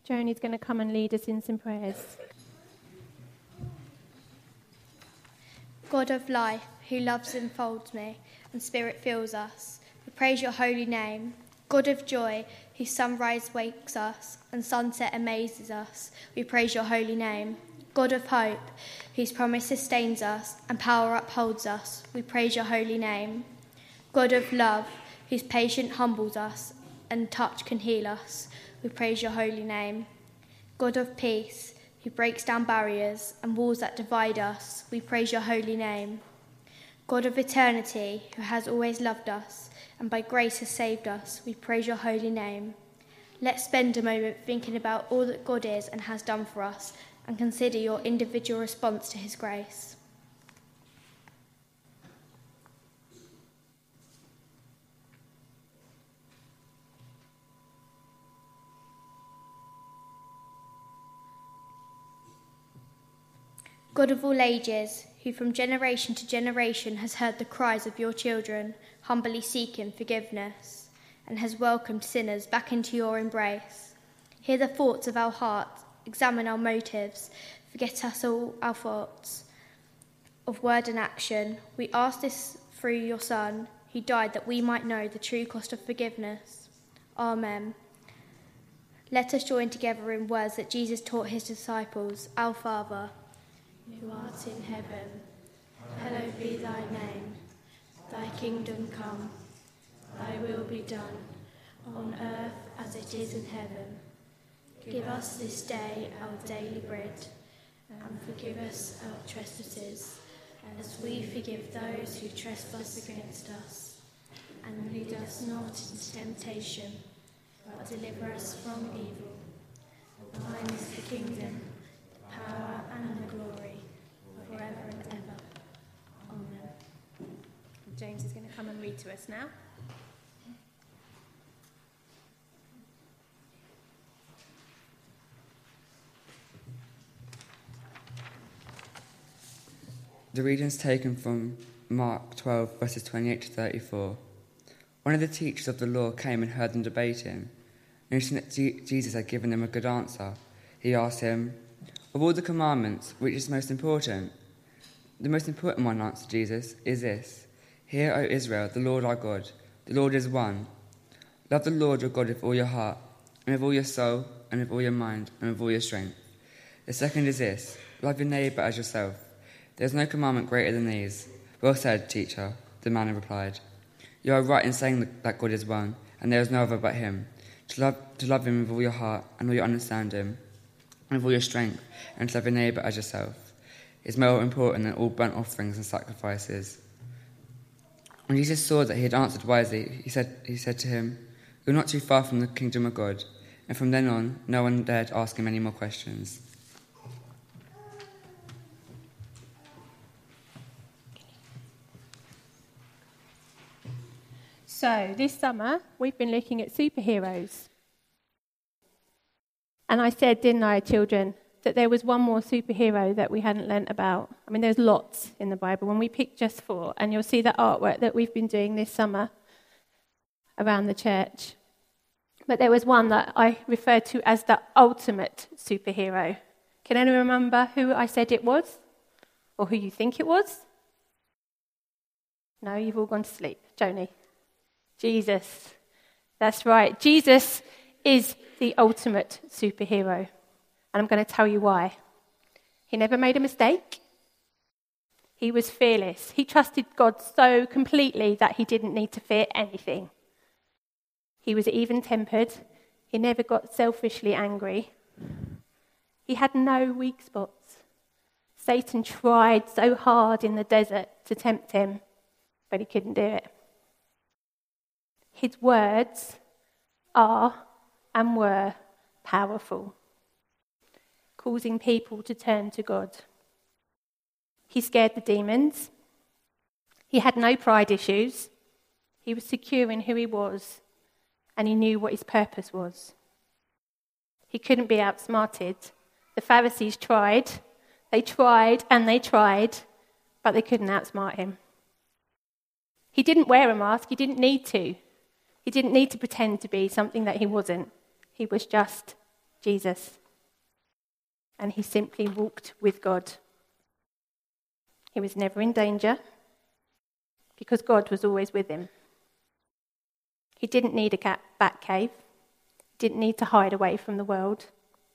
Joni's going to come and lead us in some prayers. God of life, who loves and folds me, and spirit fills us, we praise your holy name. God of joy, whose sunrise wakes us, and sunset amazes us, we praise your holy name. God of hope, whose promise sustains us, and power upholds us, we praise your holy name. God of love, whose patience humbles us, and touch can heal us, we praise your holy name. God of peace, who breaks down barriers and walls that divide us, we praise your holy name. God of eternity, who has always loved us, and by grace has saved us, we praise your holy name. Let's spend a moment thinking about all that God is and has done for us, and consider your individual response to his grace. God of all ages, who from generation to generation has heard the cries of your children, humbly seeking forgiveness, and has welcomed sinners back into your embrace. Hear the thoughts of our hearts, examine our motives, forget us all our faults of word and action. We ask this through your Son, who died that we might know the true cost of forgiveness. Amen. Let us join together in words that Jesus taught his disciples. Our Father, who art in heaven, hallowed be thy name. Thy kingdom come, thy will be done, on earth as it is in heaven. Give us this day our daily bread, and forgive us our trespasses, as we forgive those who trespass against us. And lead us not into temptation, but deliver us from evil. Thine is the kingdom, the power and the glory, forever and ever. Amen. James is going to come and read to us now. The reading is taken from Mark 12, verses 28 to 34. One of the teachers of the law came and heard them debating. Noticing that Jesus had given them a good answer, he asked him, "Of all the commandments, which is most important?" "The most important one," answered Jesus, "is this: Hear, O Israel, the Lord our God, the Lord is one. Love the Lord your God with all your heart, and with all your soul, and with all your mind, and with all your strength. The second is this: love your neighbour as yourself. There is no commandment greater than these." "Well said, teacher," the man replied. "You are right in saying that God is one, and there is no other but him. To love him with all your heart and all your understanding, and with all your strength, and to love your neighbour as yourself is more important than all burnt offerings and sacrifices." When Jesus saw that he had answered wisely, he said to him, "You're not too far from the kingdom of God." And from then on, no one dared ask him any more questions. So, this summer, we've been looking at superheroes. And I said, didn't I, children, that there was one more superhero that we hadn't learnt about. I mean, there's lots in the Bible, and we picked just 4. And you'll see the artwork that we've been doing this summer around the church. But there was one that I referred to as the ultimate superhero. Can anyone remember who I said it was? Or who you think it was? No, you've all gone to sleep. Joni. Jesus. That's right. Jesus is the ultimate superhero. And I'm going to tell you why. He never made a mistake. He was fearless. He trusted God so completely that he didn't need to fear anything. He was even-tempered. He never got selfishly angry. He had no weak spots. Satan tried so hard in the desert to tempt him, but he couldn't do it. His words are and were powerful, causing people to turn to God. He scared the demons. He had no pride issues. He was secure in who he was, and he knew what his purpose was. He couldn't be outsmarted. The Pharisees tried. They tried and they tried, but they couldn't outsmart him. He didn't wear a mask. He didn't need to. He didn't need to pretend to be something that he wasn't. He was just Jesus. And he simply walked with God. He was never in danger because God was always with him. He didn't need a bat cave. He didn't need to hide away from the world.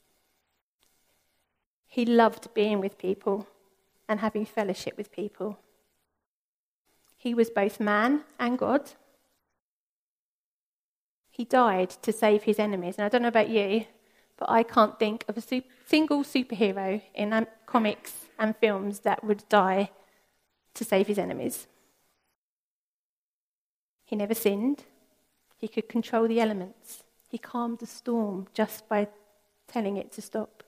He loved being with people and having fellowship with people. He was both man and God. He died to save his enemies. And I don't know about you, but I can't think of a single superhero in comics and films that would die to save his enemies. He never sinned. He could control the elements. He calmed the storm just by telling it to stop.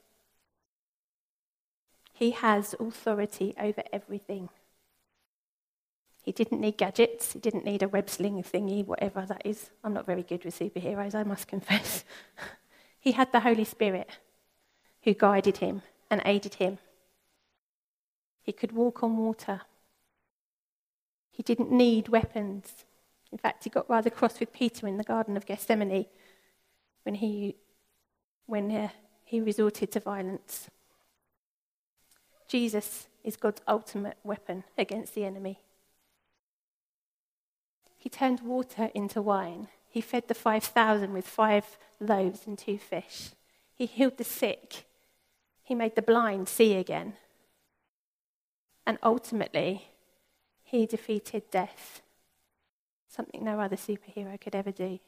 He has authority over everything. He didn't need gadgets. He didn't need a web sling thingy, whatever that is. I'm not very good with superheroes, I must confess. He had the Holy Spirit who guided him and aided him. He could walk on water. He didn't need weapons. In fact, he got rather cross with Peter in the Garden of Gethsemane when he resorted to violence. Jesus is God's ultimate weapon against the enemy. He turned water into wine. He fed the 5,000 with 5 loaves and 2 fish. He healed the sick. He made the blind see again. And ultimately, he defeated death, something no other superhero could ever do.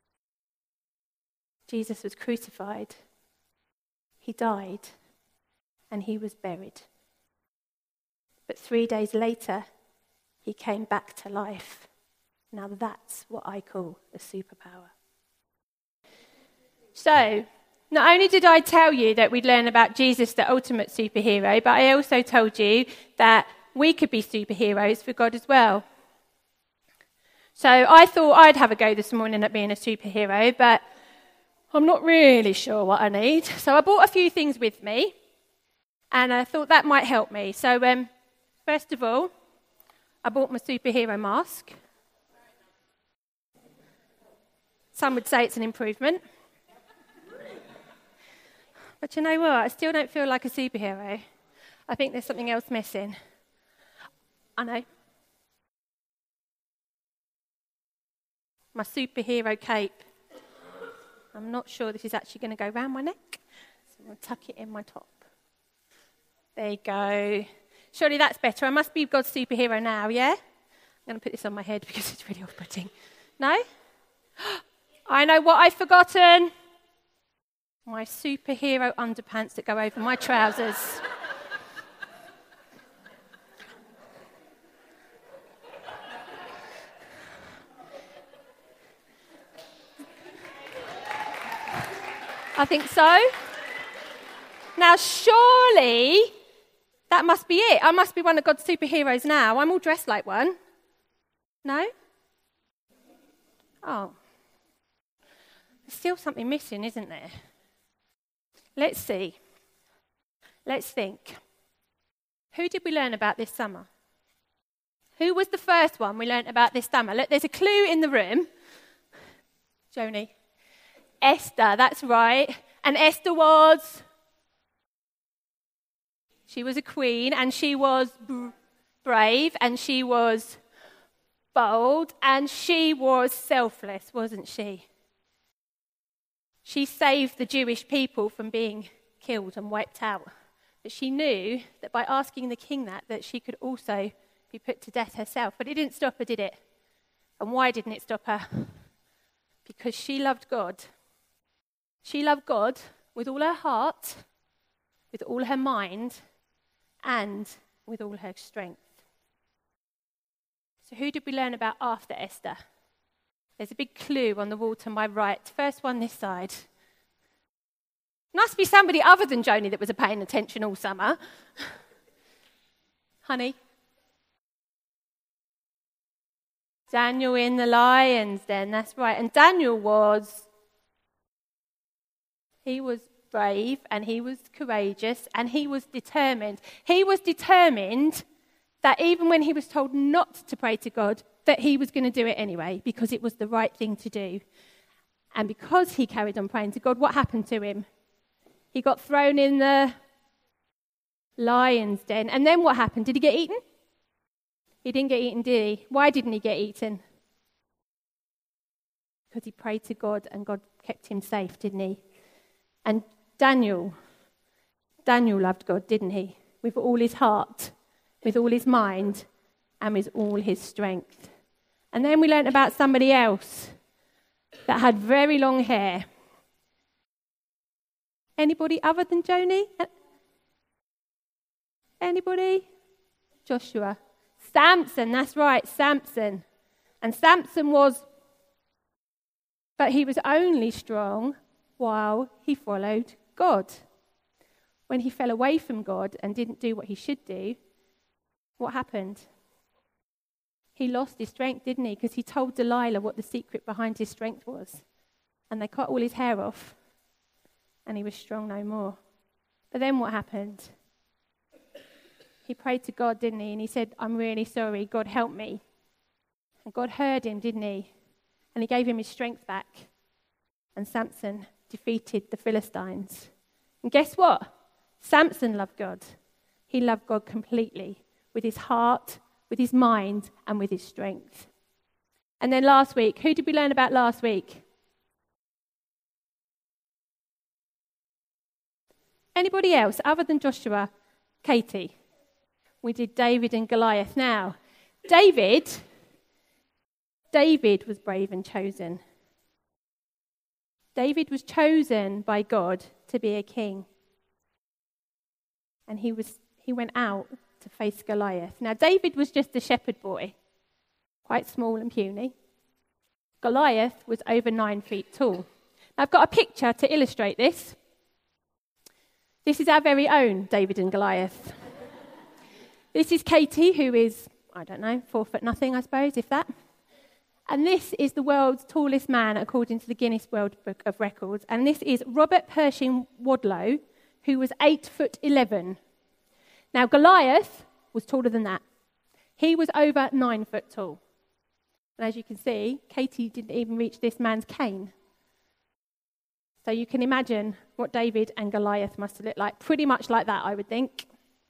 Jesus was crucified. He died, and he was buried. But 3 days later, he came back to life. Now that's what I call a superpower. So, not only did I tell you that we'd learn about Jesus, the ultimate superhero, but I also told you that we could be superheroes for God as well. So I thought I'd have a go this morning at being a superhero, but I'm not really sure what I need. So I brought a few things with me, and I thought that might help me. So first of all, I bought my superhero mask. Some would say it's an improvement. But you know what? I still don't feel like a superhero. I think there's something else missing. I know. My superhero cape. I'm not sure this is actually going to go round my neck. So I'm going to tuck it in my top. There you go. Surely that's better. I must be God's superhero now, yeah? I'm going to put this on my head because it's really off-putting. No? I know what I've forgotten. My superhero underpants that go over my trousers. I think so. Now, surely that must be it. I must be one of God's superheroes now. I'm all dressed like one. No? Oh. There's still something missing, isn't there? Let's see. Let's think. Who did we learn about this summer? Who was the first one we learned about this summer? Look, there's a clue in the room. Joni. Esther, that's right. And Esther was... She was a queen, and she was brave, and she was bold, and she was selfless, wasn't she? She saved the Jewish people from being killed and wiped out. But she knew that by asking the king that she could also be put to death herself. But it didn't stop her, did it? And why didn't it stop her? Because she loved God. She loved God with all her heart, with all her mind, and with all her strength. So who did we learn about after Esther? There's a big clue on the wall to my right. First one this side. Must be somebody other than Joni that was paying attention all summer. Honey? Daniel in the lion's den, that's right. And Daniel he was brave, and he was courageous, and he was determined. He was determined that even when he was told not to pray to God, that he was going to do it anyway, because it was the right thing to do. And because he carried on praying to God, what happened to him? He got thrown in the lion's den. And then what happened? Did he get eaten? He didn't get eaten, did he? Why didn't he get eaten? Because he prayed to God and God kept him safe, didn't he? And Daniel loved God, didn't he? With all his heart, with all his mind, and with all his strength. And then we learnt about somebody else that had very long hair. Anybody other than Joni? Anybody? Joshua. Samson, that's right, Samson. And Samson but he was only strong while he followed God. When he fell away from God and didn't do what he should do, what happened? He lost his strength, didn't he? Because he told Delilah what the secret behind his strength was. And they cut all his hair off. And he was strong no more. But then what happened? He prayed to God, didn't he? And he said, I'm really sorry. God, help me. And God heard him, didn't he? And he gave him his strength back. And Samson defeated the Philistines. And guess what? Samson loved God. He loved God completely, with his heart, with his mind, and with his strength. And then last week, who did we learn about last week? Anybody else other than Joshua? Katie. We did David and Goliath. Now, David was brave and chosen. David was chosen by God to be a king. And he went out to face Goliath. Now, David was just a shepherd boy, quite small and puny. Goliath was over 9 feet tall. Now, I've got a picture to illustrate this. This is our very own David and Goliath. This is Katie, who is, 4 foot nothing, I suppose, if that. And this is the world's tallest man, according to the Guinness World Book of Records. And this is Robert Pershing Wadlow, who was 8'11". Now, Goliath was taller than that. He was over 9 foot tall. And as you can see, Katie didn't even reach this man's cane. So you can imagine what David and Goliath must have looked like. Pretty much like that, I would think.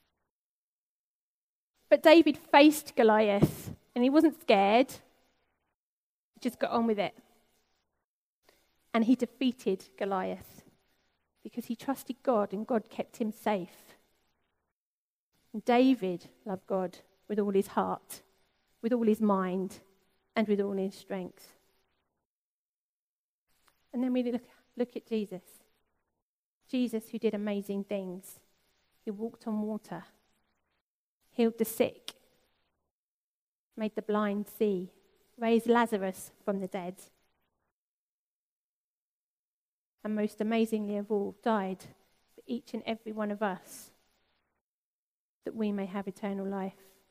But David faced Goliath, and he wasn't scared. He just got on with it. And he defeated Goliath because he trusted God, and God kept him safe. And David loved God with all his heart, with all his mind, and with all his strength. And then we look at Jesus. Jesus, who did amazing things. He walked on water, healed the sick, made the blind see, raised Lazarus from the dead, and most amazingly of all, died for each and every one of us, that we may have eternal life.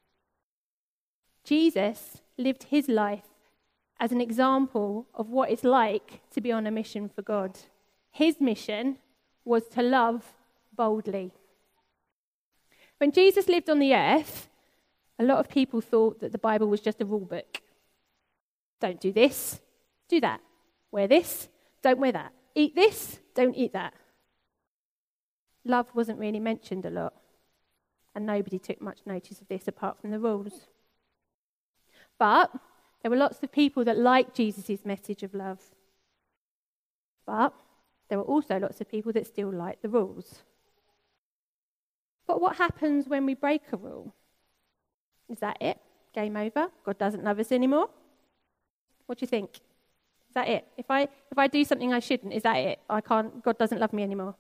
Jesus lived his life as an example of what it's like to be on a mission for God. His mission was to love boldly. When Jesus lived on the earth, a lot of people thought that the Bible was just a rule book. Don't do this, do that. Wear this, don't wear that. Eat this, don't eat that. Love wasn't really mentioned a lot, and nobody took much notice of this apart from the rules. But there were lots of people that liked Jesus' message of love. But there were also lots of people that still liked the rules. But what happens when we break a rule? Is that it? Game over? God doesn't love us anymore? What do you think? Is that it? If I do something I shouldn't, is that it? God doesn't love me anymore.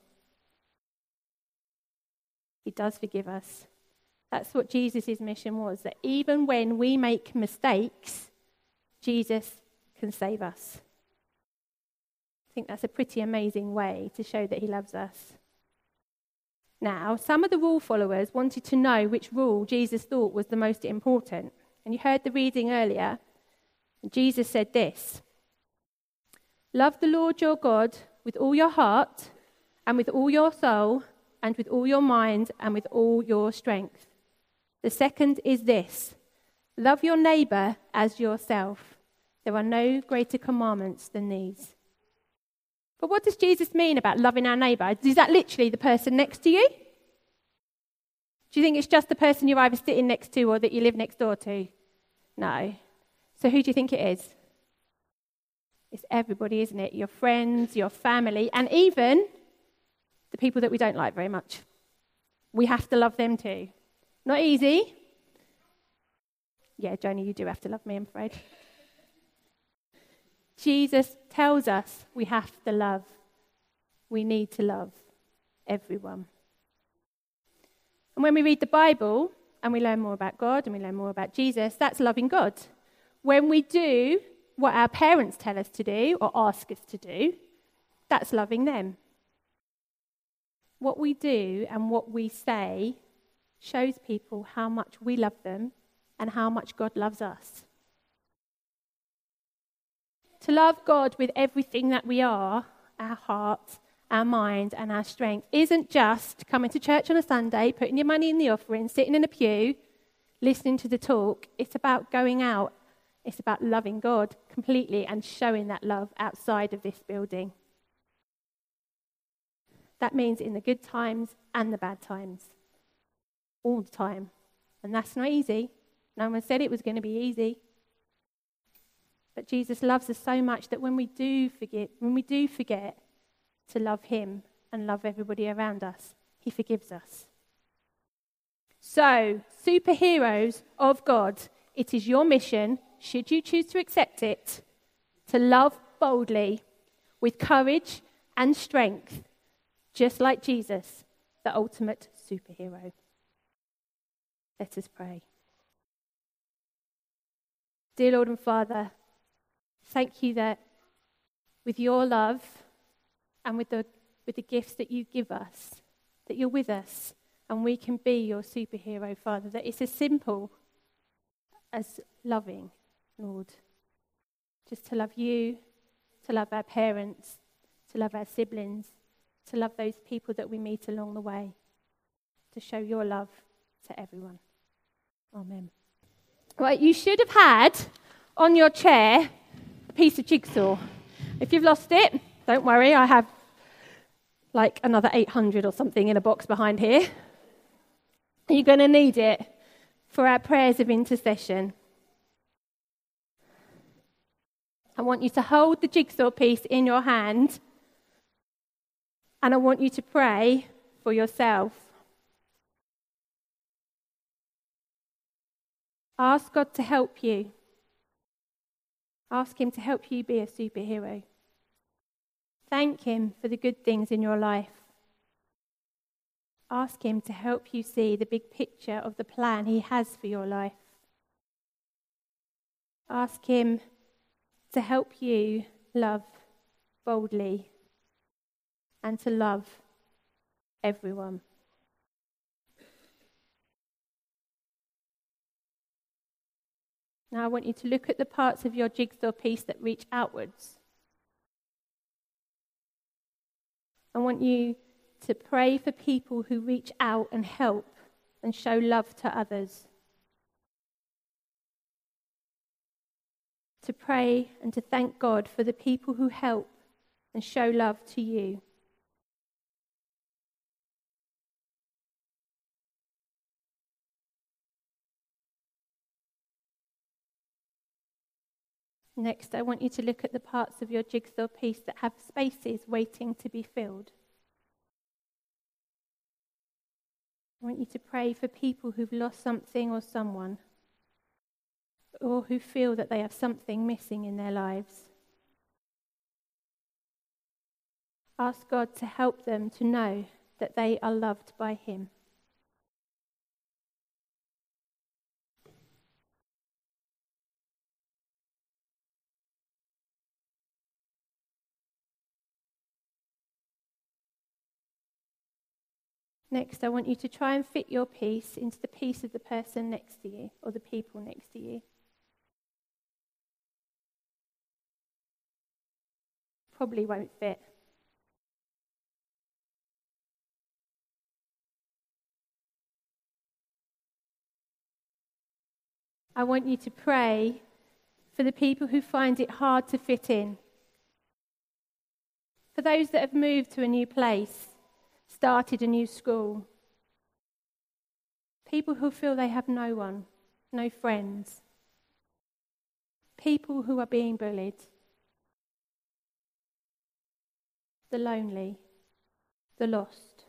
He does forgive us. That's what Jesus' mission was, that even when we make mistakes, Jesus can save us. I think that's a pretty amazing way to show that he loves us. Now, some of the rule followers wanted to know which rule Jesus thought was the most important. And you heard the reading earlier. And Jesus said this: love the Lord your God with all your heart and with all your soul and with all your mind and with all your strength. The second is this: love your neighbour as yourself. There are no greater commandments than these. But what does Jesus mean about loving our neighbour? Is that literally the person next to you? Do you think it's just the person you're either sitting next to or that you live next door to? No. So who do you think it is? It's everybody, isn't it? Your friends, your family, and even the people that we don't like very much. We have to love them too. Not easy. Yeah, Joni, you do have to love me, I'm afraid. Jesus tells us we have to love. We need to love everyone. And when we read the Bible and we learn more about God and we learn more about Jesus, that's loving God. When we do what our parents tell us to do or ask us to do, that's loving them. What we do and what we say shows people how much we love them and how much God loves us. To love God with everything that we are, our heart, our mind and our strength, isn't just coming to church on a Sunday, putting your money in the offering, sitting in a pew, listening to the talk. It's about going out. It's about loving God completely and showing that love outside of this building. That means in the good times and the bad times. All the time. And that's not easy. No one said it was going to be easy. But Jesus loves us so much that when we do forget to love him and love everybody around us, he forgives us. So, superheroes of God, it is your mission, should you choose to accept it, to love boldly with courage and strength, just like Jesus, the ultimate superhero. Let us pray. Dear Lord and Father, thank you that with your love and with the gifts that you give us, that you're with us and we can be your superhero, Father, that it's as simple as loving, Lord. Just to love you, to love our parents, to love our siblings, to love those people that we meet along the way, to show your love to everyone. Amen. Right, you should have had on your chair a piece of jigsaw. If you've lost it, don't worry, I have like another 800 or something in a box behind here. You're going to need it for our prayers of intercession. I want you to hold the jigsaw piece in your hand, and I want you to pray for yourself. Ask God to help you. Ask him to help you be a superhero. Thank him for the good things in your life. Ask him to help you see the big picture of the plan he has for your life. Ask him to help you love boldly and to love everyone. Now I want you to look at the parts of your jigsaw piece that reach outwards. I want you to pray for people who reach out and help and show love to others. To pray and to thank God for the people who help and show love to you. Next, I want you to look at the parts of your jigsaw piece that have spaces waiting to be filled. I want you to pray for people who've lost something or someone, or who feel that they have something missing in their lives. Ask God to help them to know that they are loved by him. Next, I want you to try and fit your piece into the piece of the person next to you, or the people next to you. Probably won't fit. I want you to pray for the people who find it hard to fit in. For those that have moved to a new place, started a new school. People who feel they have no one, no friends. People who are being bullied. The lonely, the lost.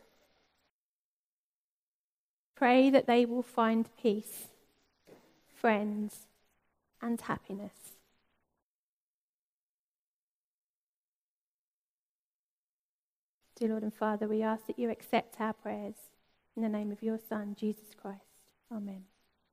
Pray that they will find peace, friends, and happiness. Dear Lord and Father, we ask that you accept our prayers in the name of your Son, Jesus Christ. Amen.